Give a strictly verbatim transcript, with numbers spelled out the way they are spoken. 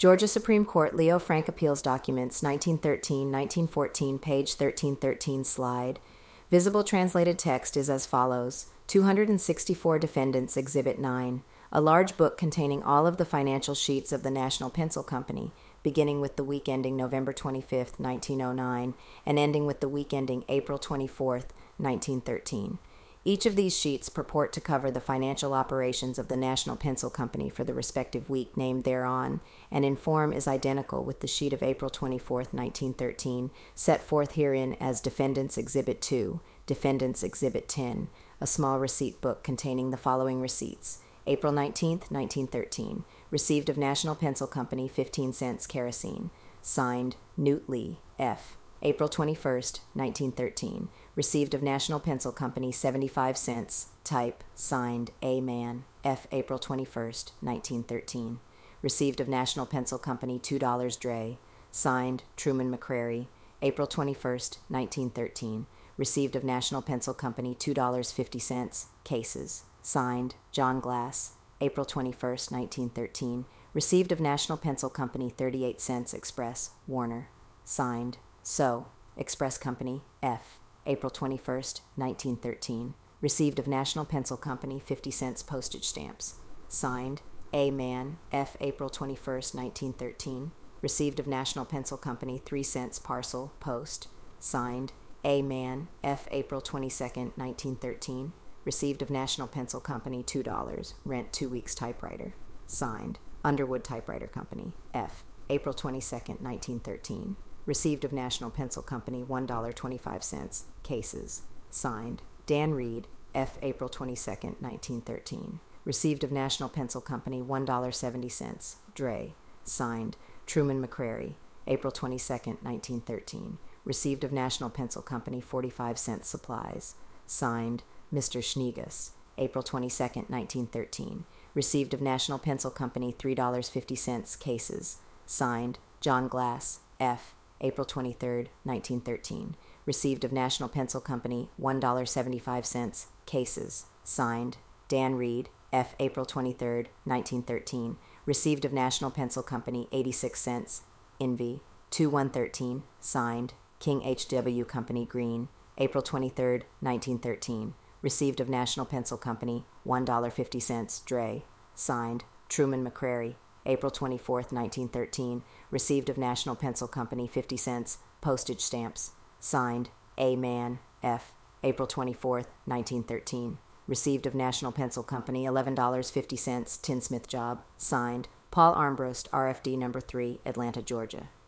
Georgia Supreme Court Leo Frank Appeals Documents, nineteen thirteen to nineteen fourteen, page thirteen thirteen slide. Visible translated text is as follows. two hundred sixty-four Defendants, Exhibit nine. A large book containing all of the financial sheets of the National Pencil Company, beginning with the week ending November twenty-fifth, nineteen oh nine, and ending with the week ending April twenty-fourth, nineteen thirteen. Each of these sheets purport to cover the financial operations of the National Pencil Company for the respective week named thereon, and in form is identical with the sheet of April twenty-fourth, nineteen thirteen, set forth herein as Defendants Exhibit two, Defendants Exhibit ten, a small receipt book containing the following receipts. April nineteenth, nineteen thirteen. Received of National Pencil Company, fifteen cents kerosene. Signed, Newt Lee, F. April twenty-first, nineteen thirteen. Received of National Pencil Company, seventy-five cents. Type, signed, A. Mann, F. April twenty-first, nineteen thirteen. Received of National Pencil Company, two dollars Dre. Signed, Truman McCrary, April twenty-first, nineteen thirteen. Received of National Pencil Company, two dollars and fifty cents. Cases. Signed, John Glass, April twenty-first, nineteen thirteen. Received of National Pencil Company, thirty-eight cents Express, Warner. Signed, So, Express Company, F. April twenty-first, nineteen thirteen. Received of National Pencil Company, fifty cents postage stamps. Signed, A. Mann, F. April twenty-first, nineteen thirteen. Received of National Pencil Company, three cents parcel, post. Signed, A. Mann, F. April twenty-second, nineteen thirteen. Received of National Pencil Company, two dollars. Rent two weeks typewriter. Signed, Underwood Typewriter Company, F. April twenty-second, nineteen thirteen. Received of National Pencil Company, one dollar and twenty-five cents. Cases. Signed, Dan Reed, F. April twenty-second, nineteen thirteen. Received of National Pencil Company, one dollar and seventy cents. Dre. Signed, Truman McCrary, April twenty-second, nineteen thirteen. Received of National Pencil Company, forty-five cents supplies. Signed, Mister Schneegus, April twenty-second, nineteen thirteen. Received of National Pencil Company, three dollars and fifty cents. Cases. Signed, John Glass, F. April twenty-third, nineteen thirteen. Received of National Pencil Company, one dollar and seventy-five cents. Cases. Signed, Dan Reed, F. April twenty-third, nineteen thirteen. Received of National Pencil Company, eighty-six cents. Envy, two one thirteen. Signed, King H W Company, Green, April twenty-third, nineteen thirteen. Received of National Pencil Company, one dollar and fifty cents. Dre. Signed, Truman McCrary, April twenty-fourth, nineteen thirteen. Received of National Pencil Company, fifty cents. Postage stamps. Signed, A. Mann, F. April twenty-fourth, nineteen thirteen. Received of National Pencil Company, eleven dollars and fifty cents. Tinsmith job. Signed, Paul Armbrost, R F D number three, Atlanta, Georgia.